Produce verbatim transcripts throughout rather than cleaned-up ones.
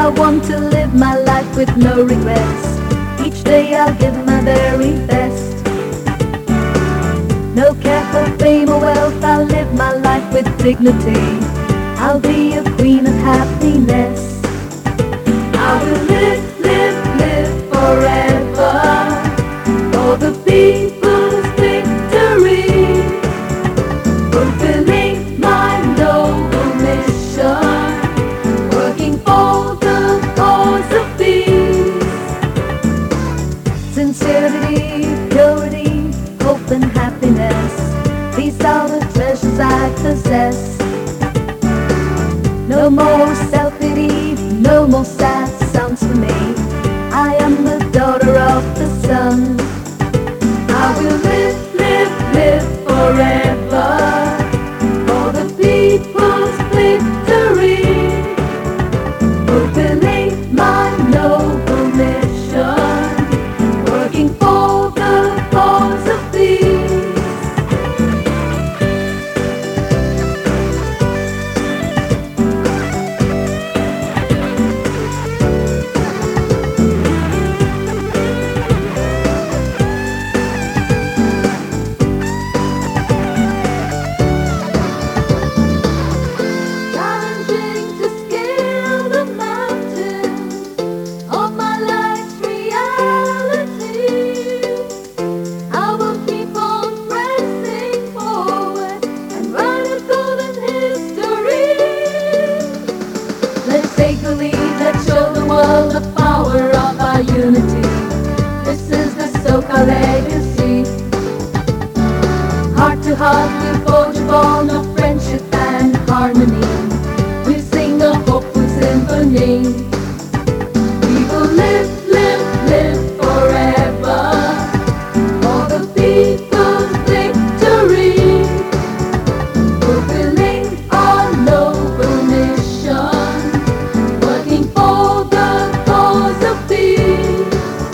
I want to live my life with no regrets. Each day I'll give my very best. No care for fame or wealth, I'll live my life with dignity. I'll be a queen of happiness. I will live, live, live forever for the people's victory, fulfilling my noble mission, working for the cause of peace. Sincerity, purity, hope and happiness, these are the treasures I possess. No more self-pity, no more sad sounds for me. I am the daughter of the sun. I will live, live, live forever for the people's victory, fulfilling my noble mission, working for the cause of peace. Take the lead, let's show the world the power of our unity. This is the Soca legacy. Heart to heart we'll forge a bond of friendship and harmony. We'll sing a hopeful symphony. We will live, live, live forever for the people's victory, fulfilling our noble mission, working for the cause of peace.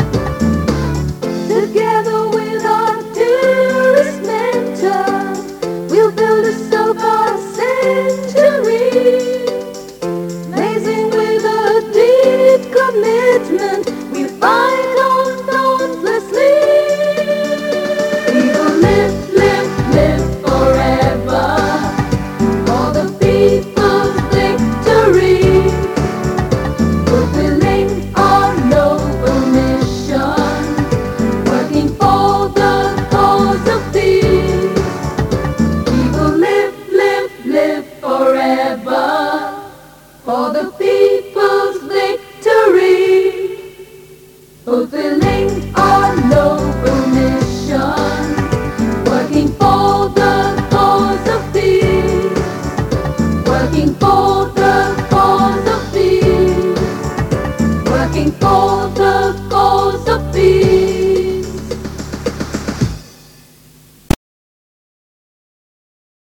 Together with our dearest mentor, we'll build a soca century. Blazing with a deep commitment, we fight on dauntlessly. We will live, live, live forever for the people's victory, fulfilling our noble mission, working for the cause of peace. We will live, live, live forever for the people's victory, fulfilling